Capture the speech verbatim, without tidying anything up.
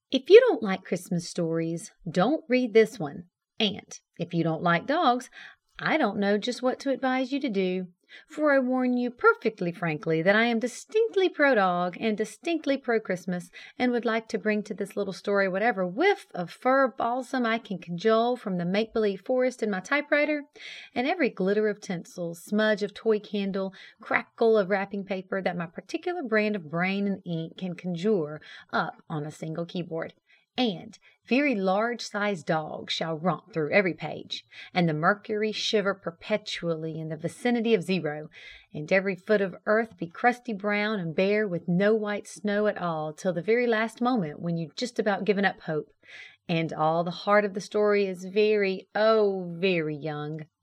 If you don't like Christmas stories, don't read this one. And if you don't like dogs, I don't know just what to advise you to do. For I warn you perfectly frankly that I am distinctly pro dog and distinctly pro Christmas, and would like to bring to this little story whatever whiff of fur balsam I can cajole from the make believe forest in my typewriter, and every glitter of tinsel, smudge of toy candle, crackle of wrapping paper that my particular brand of brain and ink can conjure up on a single keyboard. And very large-sized dogs shall romp through every page, and the mercury shiver perpetually in the vicinity of zero, and every foot of earth be crusty brown and bare with no white snow at all till the very last moment when you've just about given up hope, and all the heart of the story is very, oh, very young.